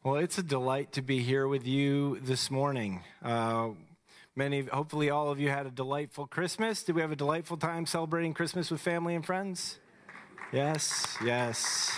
Well, it's a delight to be here with you this morning. Hopefully all of you had a delightful Christmas. Did we have a delightful time celebrating Christmas with family and friends? Yes.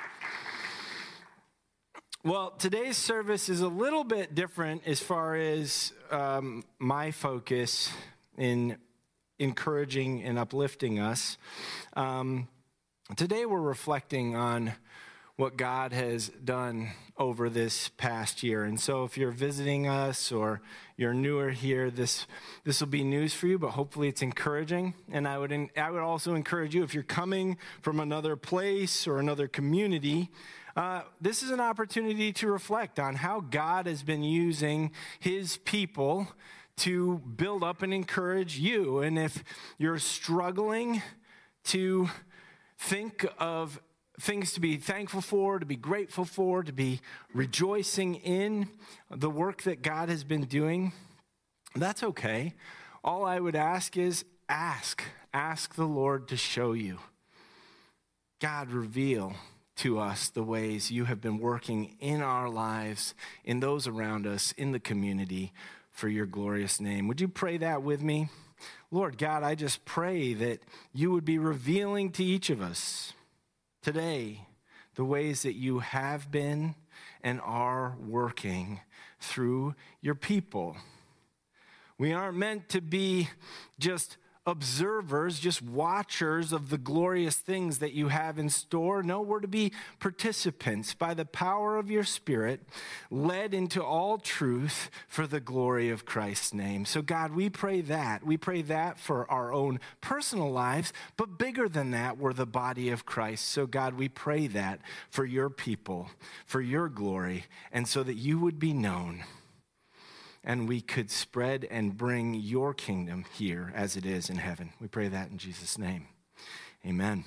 Well, today's service is a little bit different as far as my focus in encouraging and uplifting us. Today we're reflecting on what God has done over this past year. And so if you're visiting us or you're newer here, this will be news for you, but hopefully it's encouraging. And I would also encourage you, if you're coming from another place or another community, this is an opportunity to reflect on how God has been using his people to build up and encourage you. And if you're struggling to think of things to be thankful for, to be grateful for, to be rejoicing in the work that God has been doing, that's okay. All I would ask is ask the Lord to show you. God, reveal to us the ways you have been working in our lives, in those around us, in the community, for your glorious name. Would you pray that with me? Lord God, I just pray that you would be revealing to each of us today the ways that you have been and are working through your people. We aren't meant to be just observers, just watchers of the glorious things that you have in store. No, we're to be participants by the power of your Spirit, led into all truth for the glory of Christ's name. So God, we pray that. We pray that for our own personal lives, but bigger than that, we're the body of Christ. So God, we pray that for your people, for your glory, and so that you would be known, and we could spread and bring your kingdom here as it is in heaven. We pray that in Jesus' name. Amen.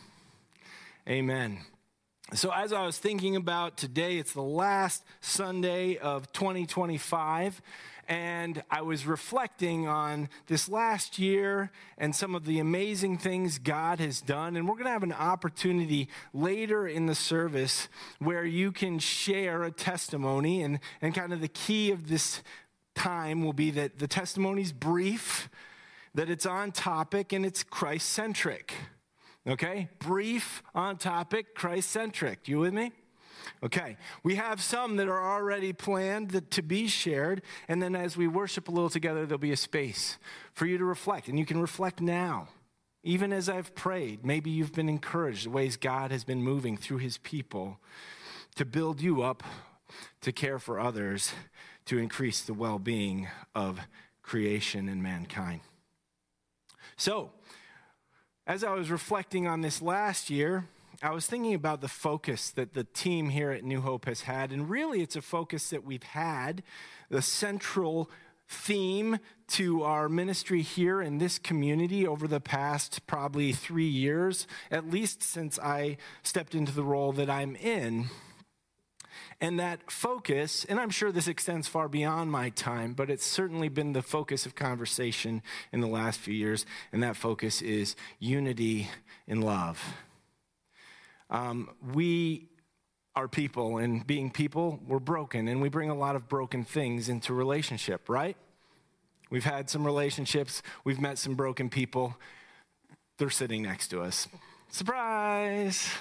So as I was thinking about today, it's the last Sunday of 2025, and I was reflecting on this last year and some of the amazing things God has done. And we're going to have an opportunity later in the service where you can share a testimony, and kind of the key of this time will be that the testimony's brief, that it's on topic, and it's Christ-centric. Okay? Brief, on topic, Christ-centric. You with me? Okay. We have some that are already planned to be shared, and then as we worship a little together, there'll be a space for you to reflect, and you can reflect now. Even as I've prayed, maybe you've been encouraged the ways God has been moving through his people to build you up, to care for others, to increase the well-being of creation and mankind. So, as I was reflecting on this last year, I was thinking about the focus that the team here at New Hope has had, and really it's a focus that we've had, the central theme to our ministry here in this community over the past probably 3 years, at least since I stepped into the role that I'm in. And that focus, and I'm sure this extends far beyond my time, but it's certainly been the focus of conversation in the last few years, and that focus is unity in love. We are people, and being people, we're broken, and we bring a lot of broken things into relationship, right? We've had some relationships, we've met some broken people. They're sitting next to us. Surprise!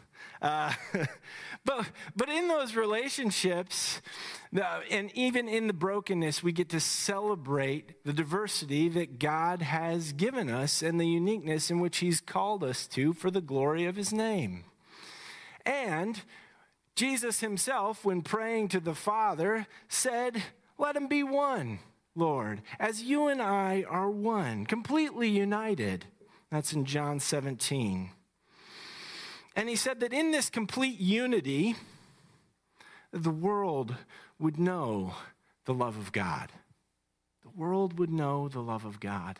But in those relationships, and even in the brokenness, we get to celebrate the diversity that God has given us and the uniqueness in which he's called us to for the glory of his name. And Jesus himself, when praying to the Father, said, "Let him be one, Lord, as you and I are one, completely united." That's in John 17. And he said that in this complete unity, the world would know the love of God. The world would know the love of God.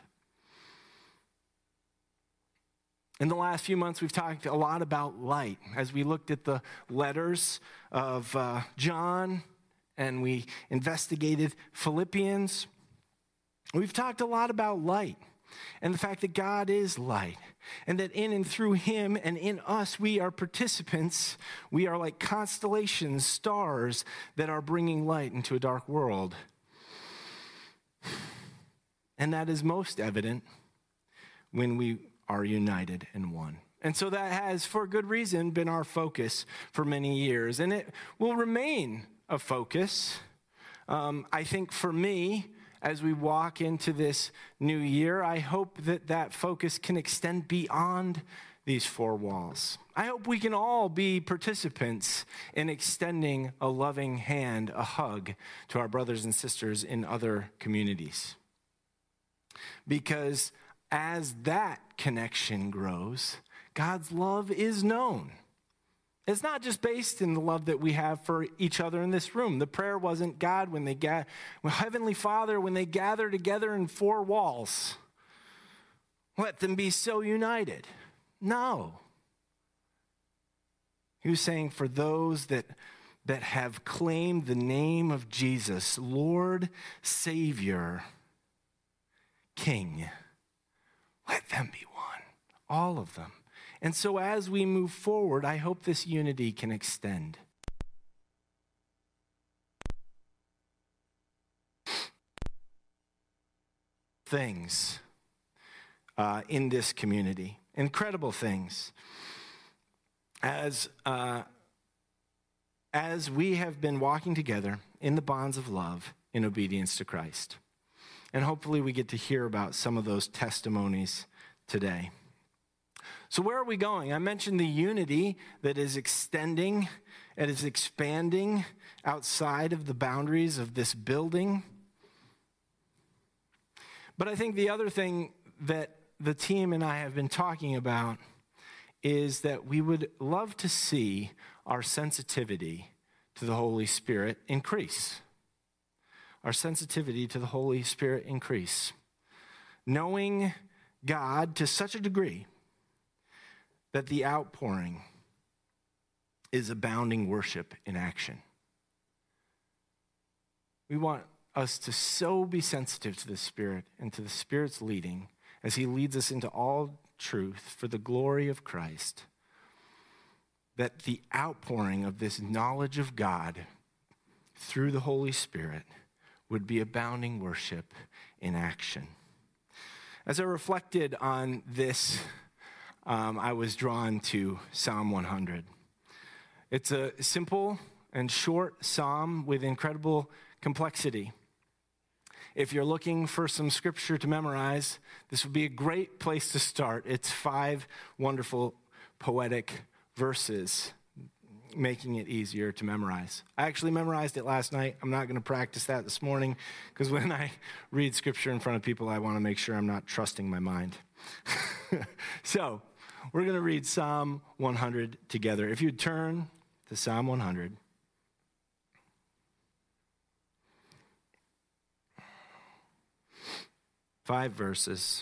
In the last few months, we've talked a lot about light as we looked at the letters of John and we investigated Philippians. We've talked a lot about light. and the fact that God is light, and that in and through him and in us, we are participants. We are like constellations, stars that are bringing light into a dark world. And that is most evident when we are united in one. And so that has, for good reason, been our focus for many years. And it will remain a focus. I think for me, as we walk into this new year, I hope that that focus can extend beyond these four walls. I hope we can all be participants in extending a loving hand, a hug to our brothers and sisters in other communities. Because as that connection grows, God's love is known. It's not just based in the love that we have for each other in this room. The prayer wasn't God when Heavenly Father, when they gather together in four walls, let them be so united. No. He was saying for those that have claimed the name of Jesus, Lord, Savior, King, let them be one, all of them. And so as we move forward, I hope this unity can extend. Things in this community, incredible things. As we have been walking together in the bonds of love in obedience to Christ. And hopefully we get to hear about some of those testimonies today. So where are we going? I mentioned the unity that is extending and is expanding outside of the boundaries of this building. But I think the other thing that the team and I have been talking about is that we would love to see our sensitivity to the Holy Spirit increase. Our sensitivity to the Holy Spirit increase. Knowing God to such a degree that the outpouring is abounding worship in action. We want us to so be sensitive to the Spirit and to the Spirit's leading as he leads us into all truth for the glory of Christ, that the outpouring of this knowledge of God through the Holy Spirit would be abounding worship in action. As I reflected on this, I was drawn to Psalm 100. It's a simple and short psalm with incredible complexity. If you're looking for some scripture to memorize, this would be a great place to start. It's 5 wonderful poetic verses, making it easier to memorize. I actually memorized it last night. I'm not going to practice that this morning because when I read scripture in front of people, I want to make sure I'm not trusting my mind. So, we're going to read Psalm 100 together. If you'd turn to Psalm 100. Five verses.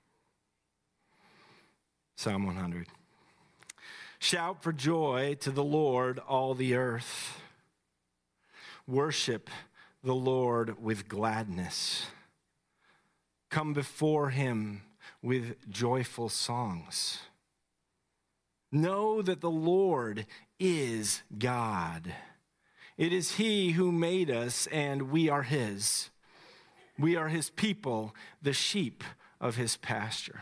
Psalm 100. Shout for joy to the Lord, all the earth. Worship the Lord with gladness. Come before him with joyful songs. Know that the Lord is God. It is he who made us, and we are his. We are his people, the sheep of his pasture.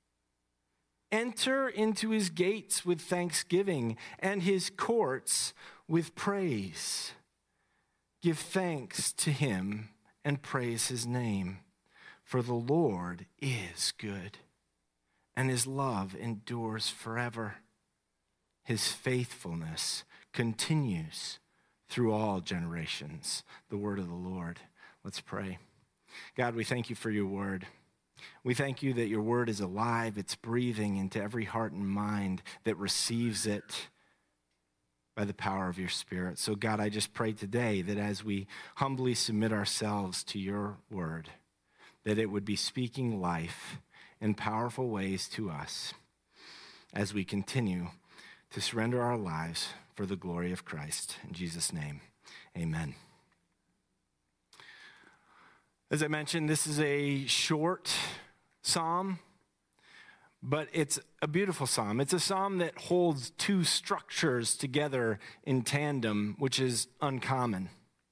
Enter into his gates with thanksgiving and his courts with praise. Give thanks to him and praise his name, for the Lord is good, and his love endures forever. His faithfulness continues through all generations. The word of the Lord. Let's pray. God, we thank you for your word. We thank you that your word is alive. It's breathing into every heart and mind that receives it by the power of your Spirit. So God, I just pray today that as we humbly submit ourselves to your word, that it would be speaking life in powerful ways to us as we continue to surrender our lives for the glory of Christ. In Jesus' name, amen. As I mentioned, this is a short psalm, but it's a beautiful psalm. It's a psalm that holds two structures together in tandem, which is uncommon.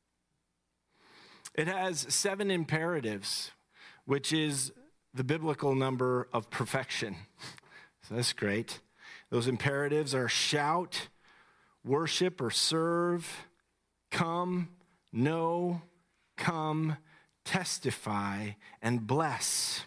It has 7 imperatives, which is the biblical number of perfection. So that's great. Those imperatives are shout, worship or serve, come, know, come, testify, and bless.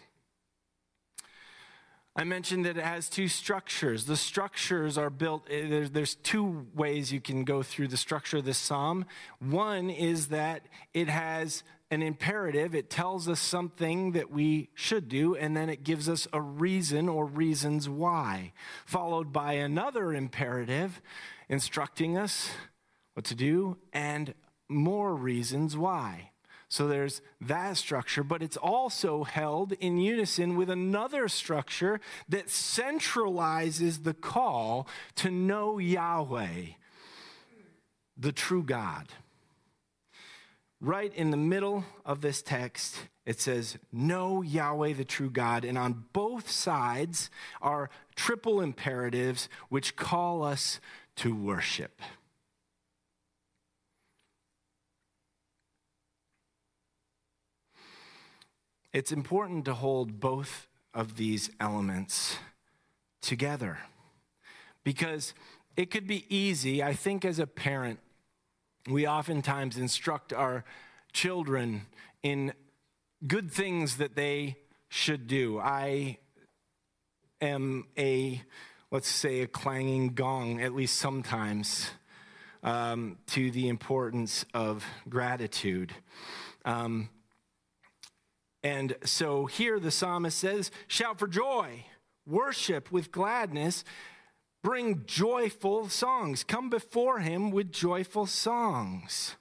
I mentioned that it has 2 structures. The structures are built, there's 2 ways you can go through the structure of this psalm. One is that it has an imperative. It tells us something that we should do, and then it gives us a reason or reasons why, followed by another imperative instructing us what to do and more reasons why. So there's that structure, but it's also held in unison with another structure that centralizes the call to know Yahweh, the true God. Right in the middle of this text, it says, know Yahweh, the true God. And on both sides are triple imperatives which call us to worship. It's important to hold both of these elements together because it could be easy. I think as a parent, we oftentimes instruct our children in good things that they should do. I am let's say, a clanging gong, at least sometimes, to the importance of gratitude. And so here the psalmist says, shout for joy, worship with gladness, bring joyful songs. Come before him with joyful songs.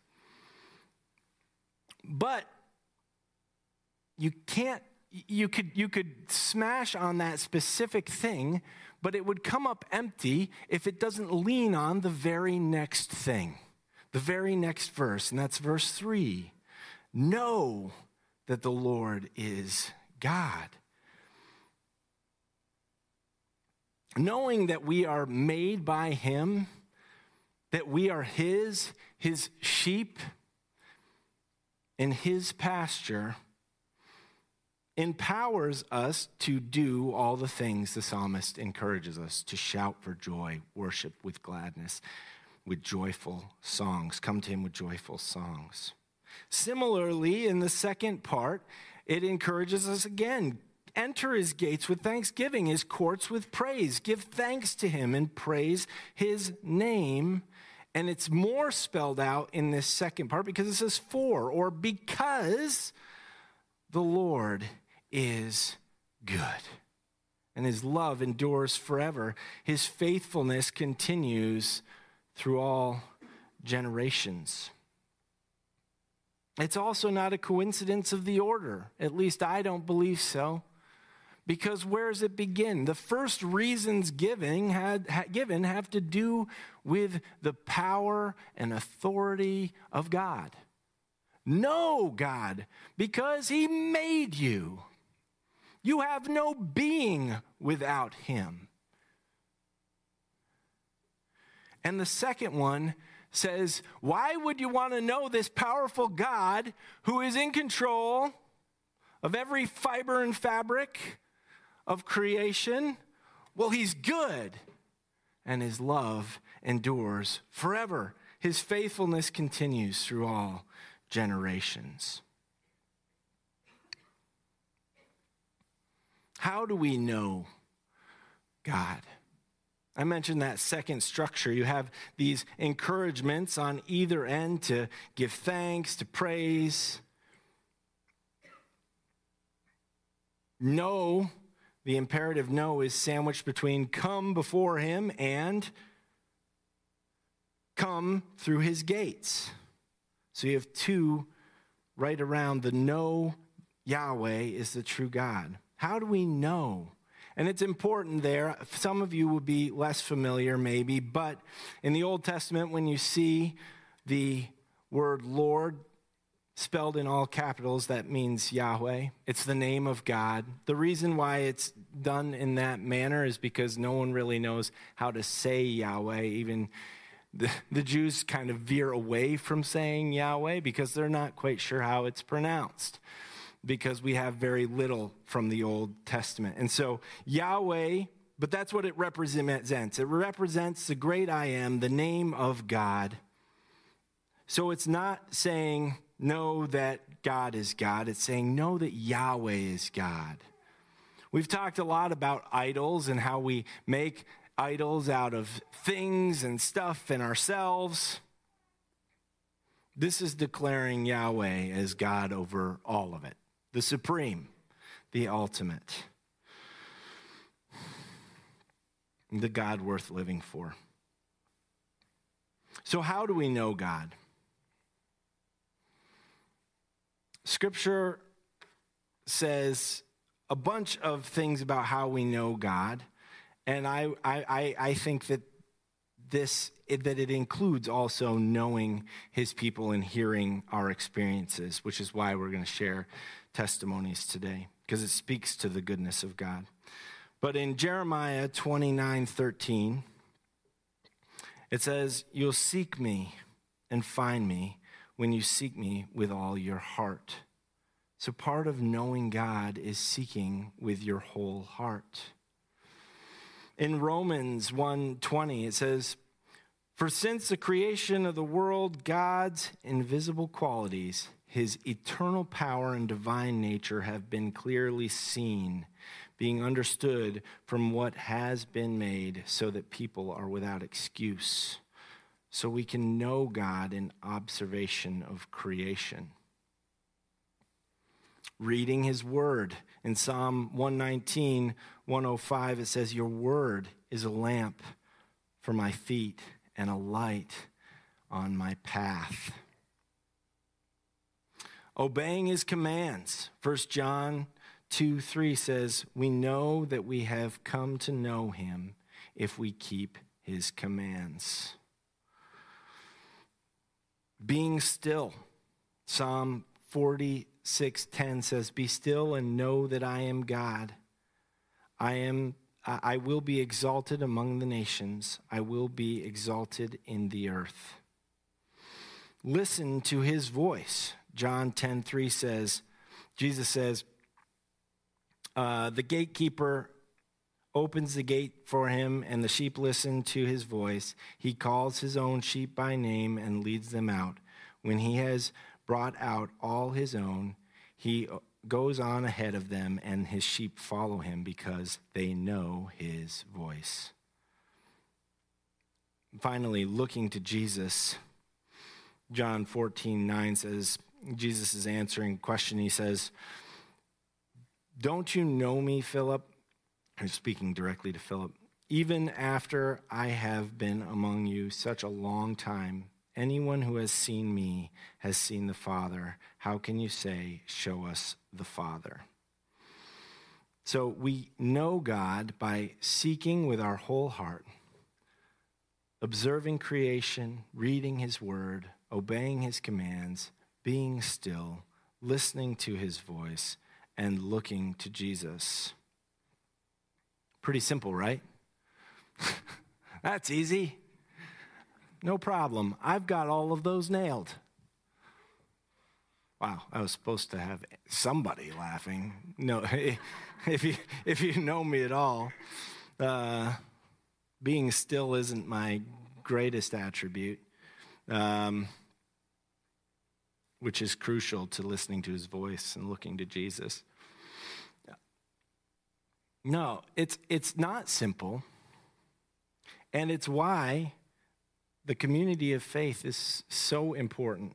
But you could smash on that specific thing, but it would come up empty if it doesn't lean on the very next thing, the very next verse, and that's verse 3. Know that the Lord is God. Knowing that we are made by him, that we are his sheep in his pasture, empowers us to do all the things the psalmist encourages us to shout for joy, worship with gladness, with joyful songs. Come to him with joyful songs. Similarly, in the second part, it encourages us again. Enter his gates with thanksgiving, his courts with praise. Give thanks to him and praise his name. And it's more spelled out in this second part because it says for, or because the Lord is good. And his love endures forever. His faithfulness continues through all generations. It's also not a coincidence of the order. At least I don't believe so. Because where does it begin? The first reasons given have to do with the power and authority of God. Know God, because he made you. You have no being without him. And the second one says, why would you want to know this powerful God who is in control of every fiber and fabric of creation? Well, he's good, and his love endures forever. His faithfulness continues through all generations. How do we know God? I mentioned that second structure. You have these encouragements on either end to give thanks, to praise. Know, the imperative know is sandwiched between come before him and come through his gates. So you have 2 right around the know Yahweh is the true God. How do we know? And it's important there. Some of you will be less familiar maybe, but in the Old Testament, when you see the word Lord spelled in all capitals, that means Yahweh. It's the name of God. The reason why it's done in that manner is because no one really knows how to say Yahweh. Even the Jews kind of veer away from saying Yahweh because they're not quite sure how it's pronounced, because we have very little from the Old Testament. And so Yahweh, but that's what it represents. It represents the great I am, the name of God. So it's not saying know that God is God. It's saying know that Yahweh is God. We've talked a lot about idols and how we make idols out of things and stuff and ourselves. This is declaring Yahweh as God over all of it, the supreme, the ultimate, the God worth living for. So how do we know God? Scripture says a bunch of things about how we know God, and I think that it includes also knowing his people and hearing our experiences, which is why we're going to share testimonies today, because it speaks to the goodness of God. But in Jeremiah 29:13, it says, "You'll seek me and find me when you seek me with all your heart." So part of knowing God is seeking with your whole heart. In Romans 1:20, it says, "For since the creation of the world, God's invisible qualities, his eternal power and divine nature have been clearly seen, being understood from what has been made, so that people are without excuse." So we can know God in observation of creation. Reading his word. In Psalm 119, 105, it says, "Your word is a lamp for my feet and a light on my path." Obeying his commands. 1 John 2:3 says, "We know that we have come to know him if we keep his commands." Being still. Psalm 46:10 says, "Be still and know that I am God. I will be exalted among the nations. I will be exalted in the earth." Listen to his voice. John 10:3 says, Jesus says, "The gatekeeper opens the gate for him, and the sheep listen to his voice. He calls his own sheep by name and leads them out. When he has brought out all his own, he goes on ahead of them, and his sheep follow him because they know his voice." Finally, looking to Jesus. John 14:9 says, Jesus is answering a question. He says, "Don't you know me, Philip?" He's speaking directly to Philip. "Even after I have been among you such a long time, anyone who has seen me has seen the Father. How can you say, 'Show us the Father'?" So we know God by seeking with our whole heart, observing creation, reading his word, obeying his commands, being still, listening to his voice, and looking to Jesus. Pretty simple, right? That's easy. No problem. I've got all of those nailed. Wow, I was supposed to have somebody laughing. No, if you know me at all, being still isn't my greatest attribute, which is crucial to listening to his voice and looking to Jesus. No, it's not simple, and it's why the community of faith is so important.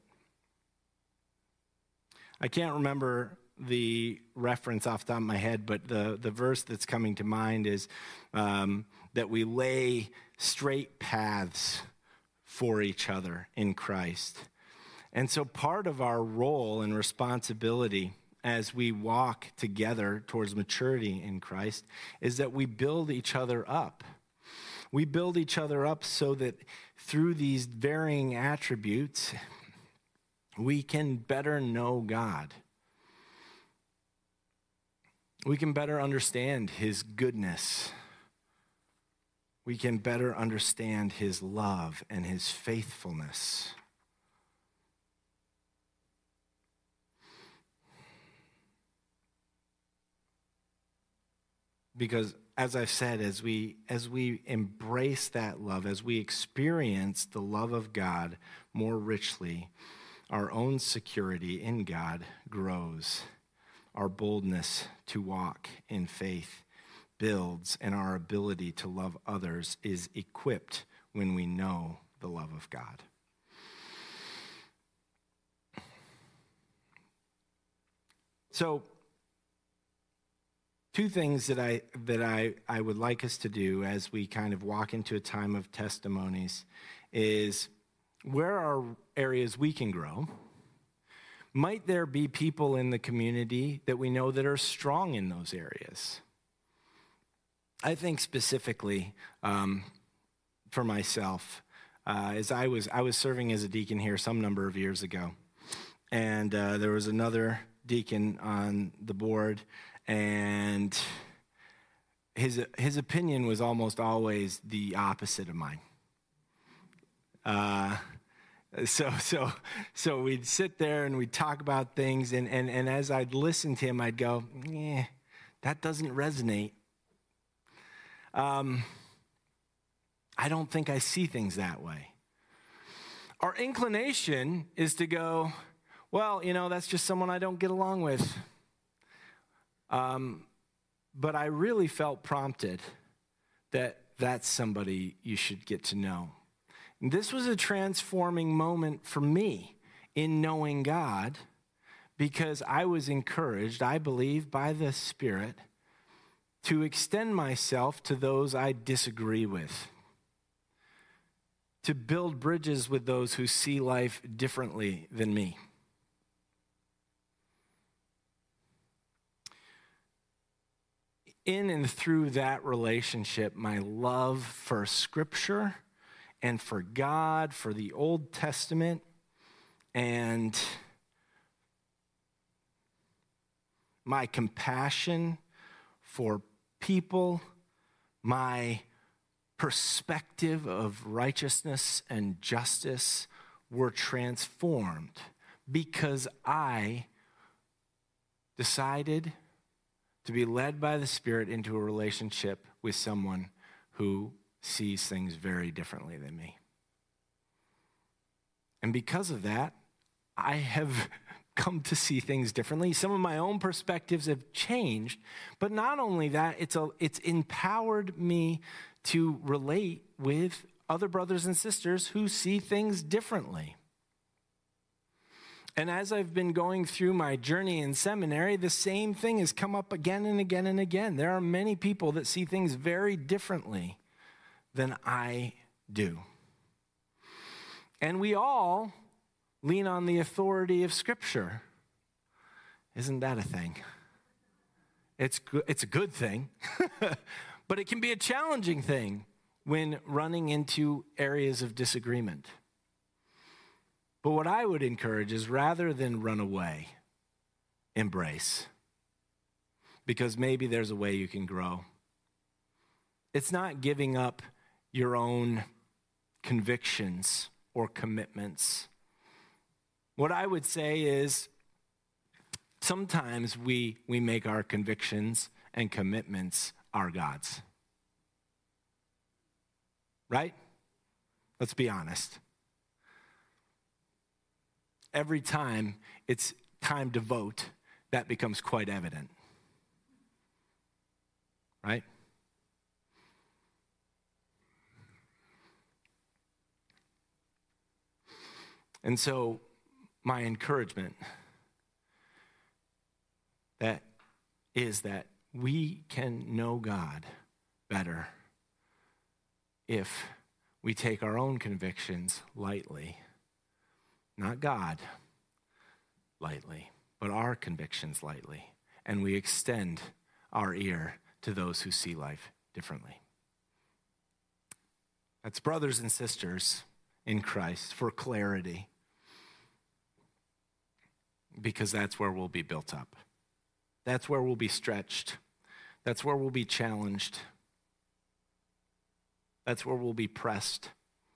I can't remember the reference off the top of my head, but the verse that's coming to mind is that we lay straight paths for each other in Christ. And so part of our role and responsibility as we walk together towards maturity in Christ is that we build each other up. We build each other up so that through these varying attributes, we can better know God. We can better understand his goodness. We can better understand his love and his faithfulness. Because as I've said, as we embrace that love, as we experience the love of God more richly, our own security in God grows. Our boldness to walk in faith builds, and our ability to love others is equipped when we know the love of God. So, two things that I would like us to do as we kind of walk into a time of testimonies is, where are areas we can grow? Might there be people in the community that we know that are strong in those areas? I think specifically for myself, as I was serving as a deacon here some number of years ago, and there was another deacon on the board, and his opinion was almost always the opposite of mine. So we'd sit there and we'd talk about things, and as I'd listen to him, I'd go, that doesn't resonate. I don't think I see things that way. Our inclination is to go, well, that's just someone I don't get along with. But I really felt prompted that that's somebody you should get to know. And this was a transforming moment for me in knowing God, because I was encouraged, I believe, by the Spirit to extend myself to those I disagree with, to build bridges with those who see life differently than me. In and through that relationship, my love for Scripture and for God, for the Old Testament, and my compassion for people, my perspective of righteousness and justice were transformed because I decided to be led by the Spirit into a relationship with someone who sees things very differently than me. And because of that, I have come to see things differently. Some of my own perspectives have changed, but not only that, it's empowered me to relate with other brothers and sisters who see things differently. And as I've been going through my journey in seminary, the same thing has come up again and again and again. There are many people that see things very differently than I do. And we all lean on the authority of Scripture. Isn't that a thing? It's a good thing, but it can be a challenging thing when running into areas of disagreement. But what I would encourage is, rather than run away, embrace. Because maybe there's a way you can grow. It's not giving up your own convictions or commitments. What I would say is, sometimes we make our convictions and commitments our gods. Right? Let's be honest. Every time it's time to vote, that becomes quite evident. Right? And so, my encouragement is that we can know God better if we take our own convictions lightly. Not God lightly, but our convictions lightly. And we extend our ear to those who see life differently. That's brothers and sisters in Christ, for clarity. because that's where we'll be built up. That's where we'll be stretched. That's where we'll be challenged. That's where we'll be pressed.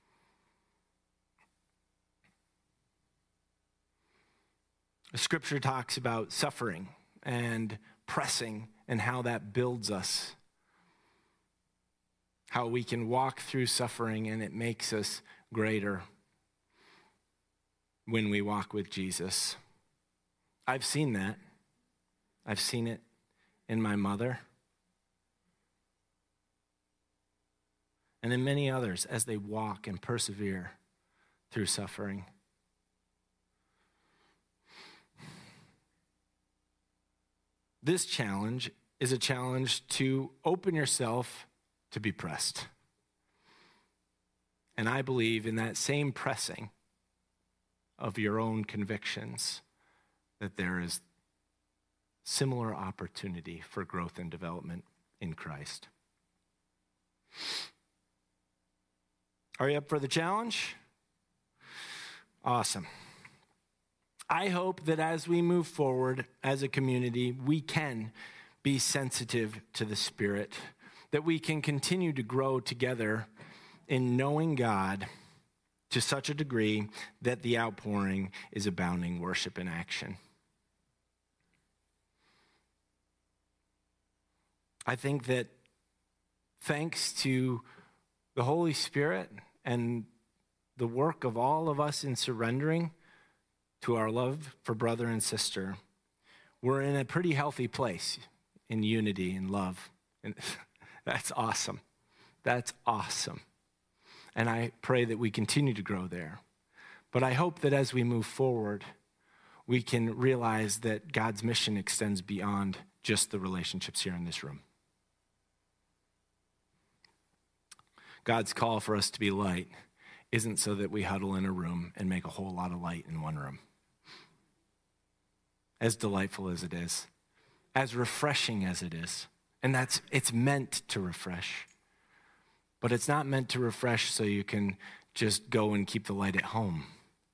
The scripture talks about suffering and pressing and how that builds us. How we can walk through suffering and it makes us greater when we walk with Jesus. I've seen that. I've seen it in my mother and in many others as they walk and persevere through suffering. This challenge is a challenge to open yourself to be pressed. And I believe in that same pressing of your own convictions that there is similar opportunity for growth and development in Christ. Are you up for the challenge? Awesome. I hope that as we move forward as a community, we can be sensitive to the Spirit, that we can continue to grow together in knowing God to such a degree that the outpouring is abounding worship in action. I think that thanks to the Holy Spirit and the work of all of us in surrendering to our love for brother and sister, we're in a pretty healthy place in unity and love. And that's awesome. That's awesome. And I pray that we continue to grow there. But I hope that as we move forward, we can realize that God's mission extends beyond just the relationships here in this room. God's call for us to be light isn't so that we huddle in a room and make a whole lot of light in one room. As delightful as it is, as refreshing as it is. And it's meant to refresh. But it's not meant to refresh so you can just go and keep the light at home.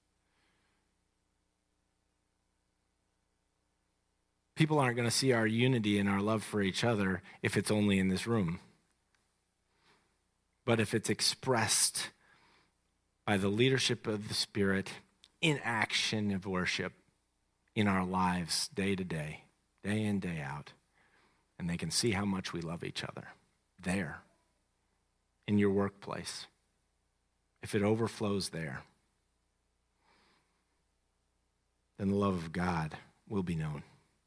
People aren't going to see our unity and our love for each other if it's only in this room. But if it's expressed by the leadership of the Spirit in action of worship, in our lives day to day, day in, day out. And they can see how much we love each other there, in your workplace. If it overflows there, then the love of God will be known.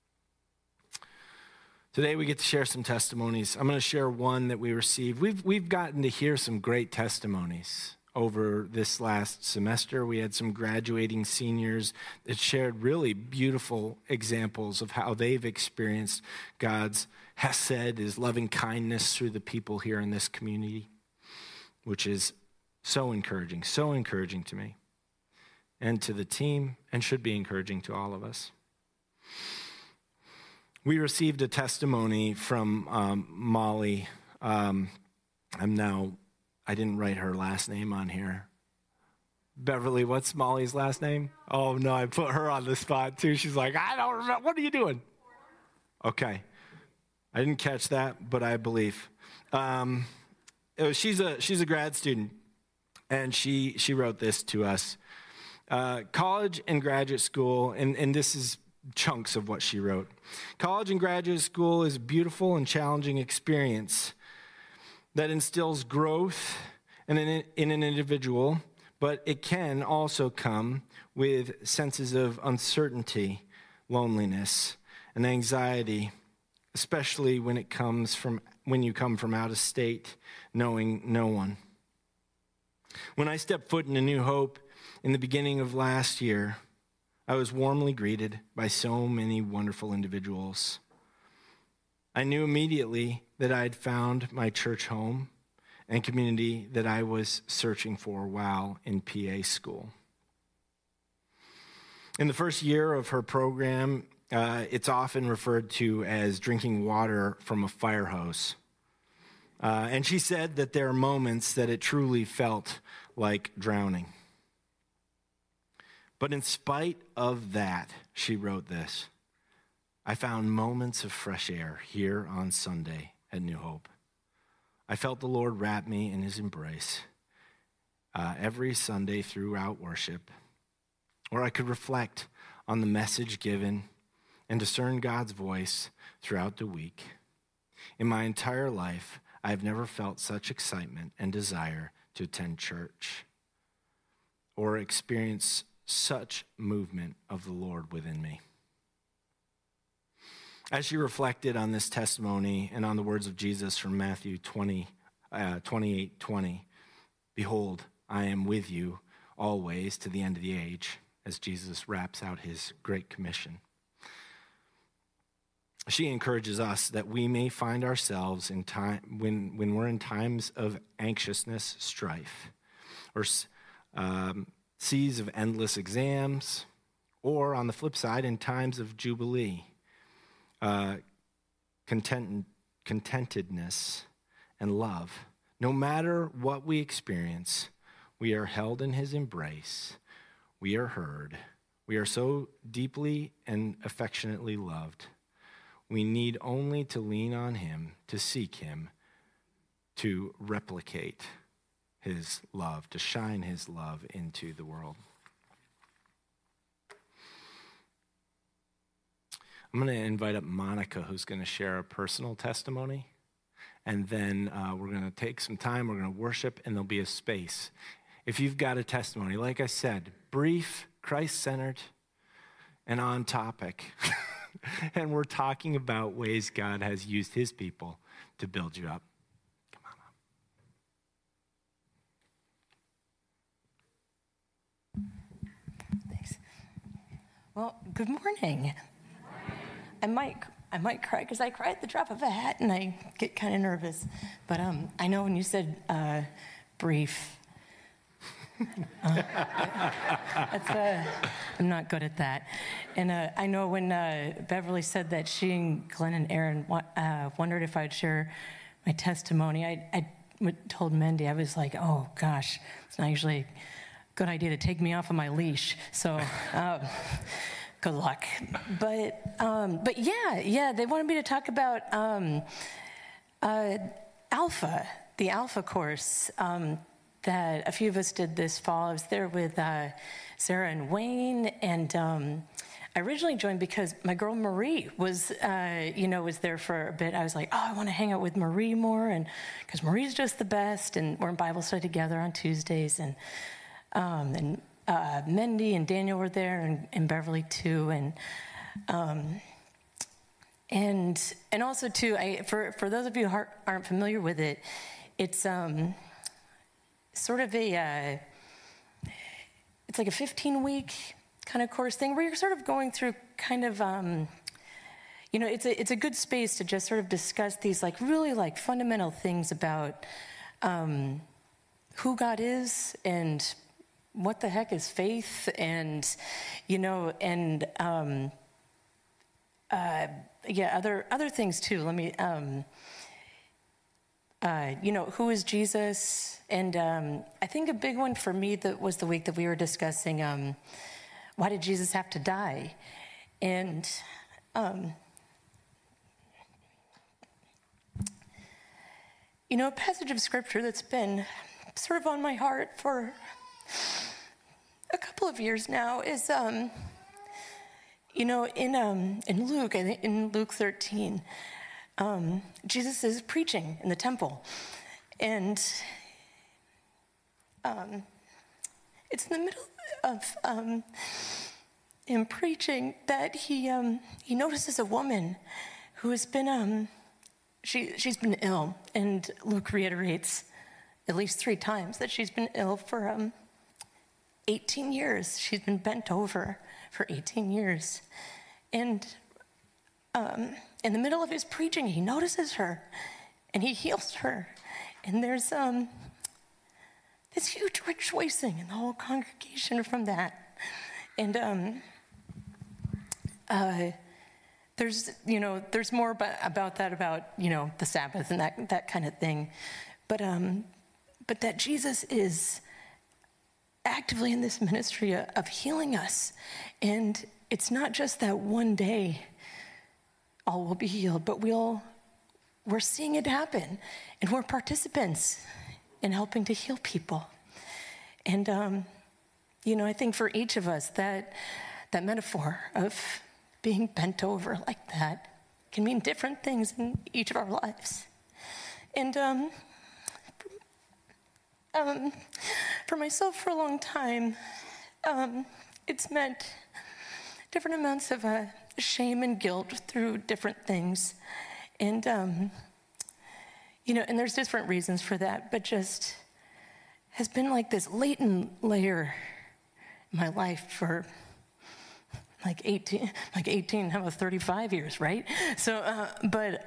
Today we get to share some testimonies. I'm going to share one that we received. We've gotten to hear some great testimonies over this last semester. We had some graduating seniors that shared really beautiful examples of how they've experienced God's hesed, his loving kindness through the people here in this community, which is so encouraging to me and to the team, and should be encouraging to all of us. We received a testimony from Molly. I didn't write her last name on here. Beverly, what's Molly's last name? Oh, no, I put her on the spot, too. She's like, I don't remember. What are you doing? Okay. I didn't catch that, but I believe. She's a grad student, and she wrote this to us. College and graduate school, and this is chunks of what she wrote. College and graduate school is a beautiful and challenging experience that instills growth in an individual, but it can also come with senses of uncertainty, loneliness, and anxiety, especially when you come from out of state, knowing no one. When I stepped foot into New Hope in the beginning of last year, I was warmly greeted by so many wonderful individuals. I knew immediately that I had found my church home and community that I was searching for while in PA school. In the first year of her program, it's often referred to as drinking water from a fire hose. And she said that there are moments that it truly felt like drowning. But in spite of that, she wrote this: I found moments of fresh air here on Sunday at New Hope. I felt the Lord wrap me in his embrace every Sunday throughout worship, or I could reflect on the message given and discern God's voice throughout the week. In my entire life, I have never felt such excitement and desire to attend church or experience such movement of the Lord within me. As she reflected on this testimony and on the words of Jesus from Matthew 28:20, behold, I am with you always to the end of the age, as Jesus wraps out his great commission. She encourages us that we may find ourselves in time when we're in times of anxiousness, strife, or seas of endless exams, or on the flip side, in times of jubilee, contentedness, and love. No matter what we experience, we are held in his embrace. We are heard. We are so deeply and affectionately loved. We need only to lean on him, to seek him, to replicate his love, to shine his love into the world. I'm going to invite up Monica, who's going to share a personal testimony. And then we're going to take some time, we're going to worship, and there'll be a space. If you've got a testimony, like I said, brief, Christ-centered, and on topic. And we're talking about ways God has used his people to build you up. Come on up. Thanks. Well, good morning. I might cry because I cry at the drop of a hat and I get kind of nervous. But I know when you said brief, I'm not good at that. And I know when Beverly said that she and Glenn and Aaron wondered if I'd share my testimony, I told Mendy, I was like, oh gosh, it's not usually a good idea to take me off of my leash. So good luck. But yeah, they wanted me to talk about Alpha, the Alpha course that a few of us did this fall. I was there with Sarah and Wayne, and I originally joined because my girl Marie was there for a bit. I was like, oh, I want to hang out with Marie more, and because Marie's just the best, and we're in Bible study together on Tuesdays, and Mendy and Daniel were there, and Beverly too, and also too, for those of you who aren't familiar with it, it's sort of it's like a 15-week kind of course thing where you're sort of going through kind of, it's a good space to just sort of discuss these like really like fundamental things about who God is and what the heck is faith, and other things too. Let me who is Jesus? And I think a big one for me that was the week that we were discussing, why did Jesus have to die? And a passage of scripture that's been sort of on my heart for a couple of years now is, in Luke, I think in Luke 13, Jesus is preaching in the temple, and it's in the middle of him preaching that he notices a woman who has been she's been ill, and Luke reiterates at least 3 times that she's been ill for 18 years. She's been bent over for 18 years, and in the middle of his preaching, he notices her, and he heals her. And there's this huge rejoicing in the whole congregation from that. And there's more about that, about the Sabbath and that kind of thing. But that Jesus is actively in this ministry of healing us. And it's not just that one day all will be healed, but we're seeing it happen, and we're participants in helping to heal people. And, I think for each of us, that metaphor of being bent over like that can mean different things in each of our lives. And for myself, for a long time, it's meant different amounts of shame and guilt through different things. And, and there's different reasons for that, but just has been like this latent layer in my life for like 18, how about 35 years, right? So, but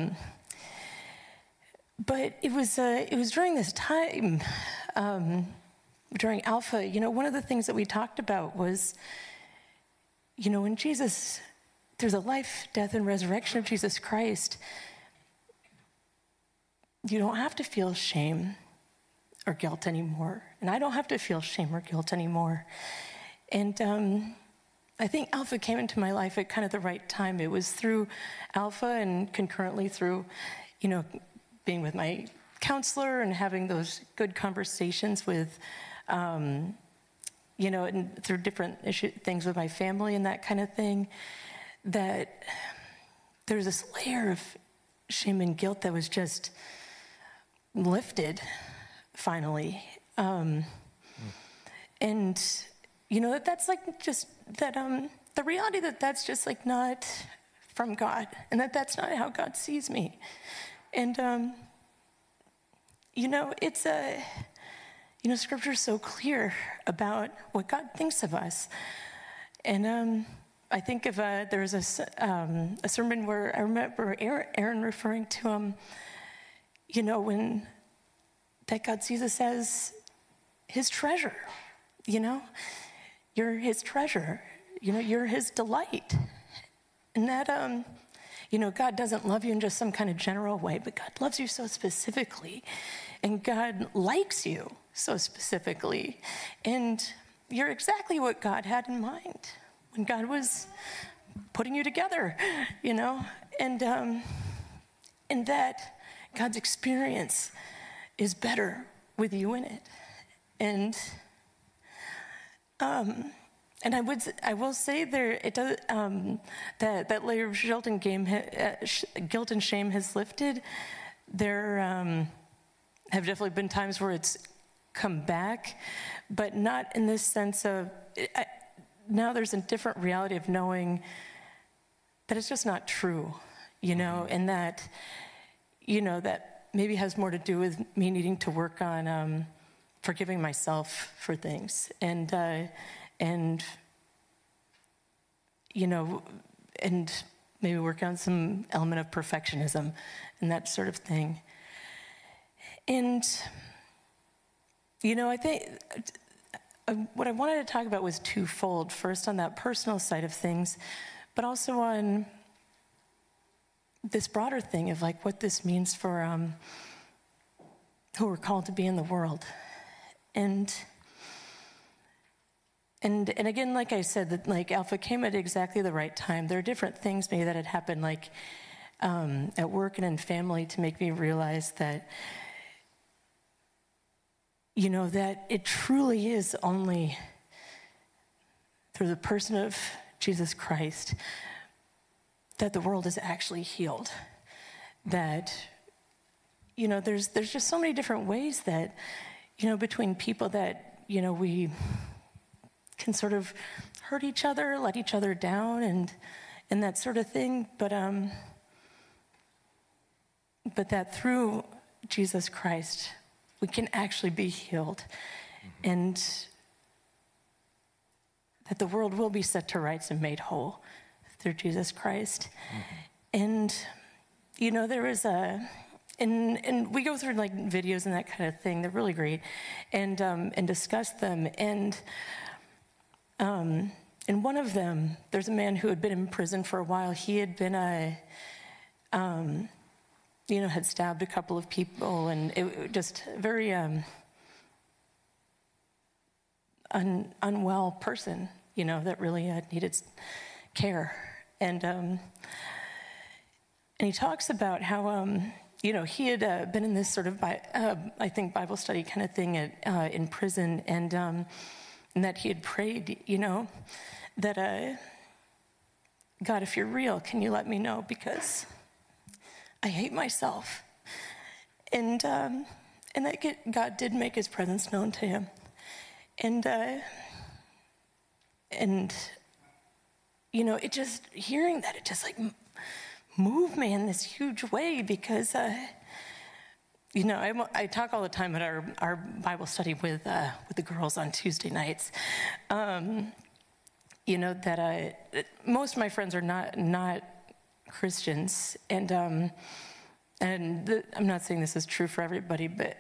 it was during this time, during Alpha, one of the things that we talked about was, when Jesus, through the life, death, and resurrection of Jesus Christ, you don't have to feel shame or guilt anymore. And I don't have to feel shame or guilt anymore. And I think Alpha came into my life at kind of the right time. It was through Alpha and concurrently through, being with my counselor and having those good conversations with, and through different things with my family and that kind of thing, that there's this layer of shame and guilt that was just lifted finally. And, that's like just that, the reality that that's just like not from God, and that's not how God sees me. And, it's Scripture's so clear about what God thinks of us. And I think of there was a sermon where I remember Aaron referring to when that God sees us as his treasure. You're his treasure. You're his delight. And that God doesn't love you in just some kind of general way, but God loves you so specifically. And God likes you so specifically. And you're exactly what God had in mind when God was putting you together, And that God's experience is better with you in it. And I will say there it does that layer of guilt and shame has lifted. There have definitely been times where it's come back, but not in this sense of now there's a different reality of knowing that it's just not true, and that that maybe has more to do with me needing to work on forgiving myself for things, and maybe work on some element of perfectionism and that sort of thing. And, I think what I wanted to talk about was twofold. First, on that personal side of things, but also on this broader thing of like what this means for who we're called to be in the world. And again, like I said, that like Alpha came at exactly the right time. There are different things maybe that had happened, like at work and in family, to make me realize that, that it truly is only through the person of Jesus Christ that the world is actually healed. That, there's just so many different ways that, between people that, we can sort of hurt each other, let each other down, and that sort of thing. But that through Jesus Christ, we can actually be healed, and that the world will be set to rights and made whole through Jesus Christ. And there is and we go through like videos and that kind of thing. They're really great, and discuss them. And in one of them, there's a man who had been in prison for a while. He had been had stabbed a couple of people, and it just very unwell person, that really needed care. And he talks about how, he had been in this sort of, Bible study kind of thing in prison, and that he had prayed, that, God, if you're real, can you let me know? Because I hate myself. And that God did make his presence known to him. And it just, hearing that, it just like moved me in this huge way, because, I talk all the time at our Bible study with the girls on Tuesday nights, that most of my friends are not Christians, and I'm not saying this is true for everybody, but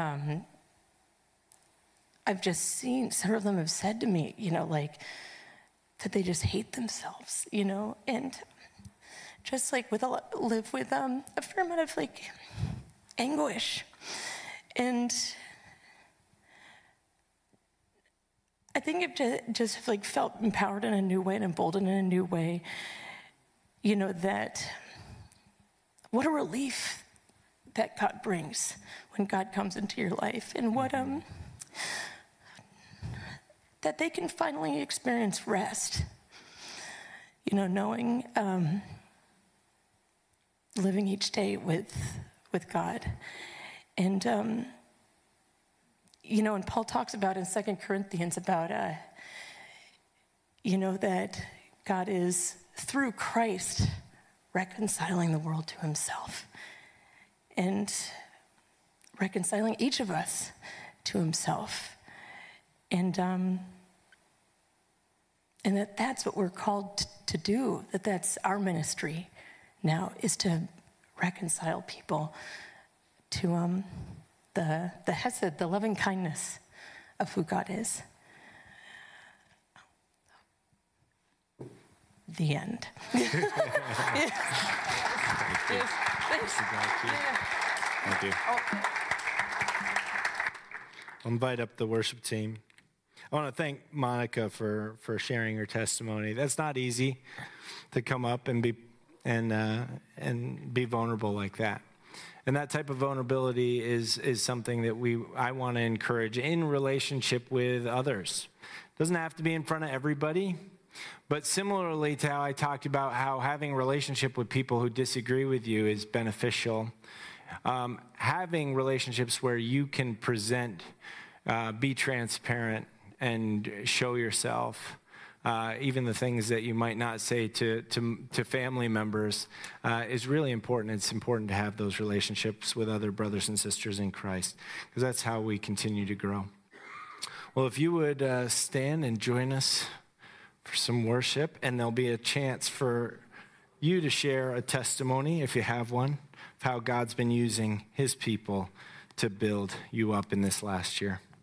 I've just seen several of them have said to me, that they just hate themselves, and just live with a fair amount of anguish. And I think it just felt empowered in a new way and emboldened in a new way, that what a relief that God brings when God comes into your life, and what that they can finally experience rest, knowing, living each day with God. And, and Paul talks about in 2 Corinthians about, that God is, through Christ, reconciling the world to himself and reconciling each of us to himself. And that's what we're called to do, that's our ministry now, is to reconcile people to the hesed, the loving kindness of who God is. The end. Thank you. I'll invite up the worship team. I want to thank Monica for sharing her testimony. That's not easy to come up and be vulnerable like that. And that type of vulnerability is something that I want to encourage in relationship with others. It doesn't have to be in front of everybody, but similarly to how I talked about how having a relationship with people who disagree with you is beneficial, having relationships where you can present, be transparent, and show yourself, even the things that you might not say to family members, is really important. It's important to have those relationships with other brothers and sisters in Christ, because that's how we continue to grow. Well, if you would stand and join us for some worship, and there'll be a chance for you to share a testimony, if you have one, of how God's been using his people to build you up in this last year.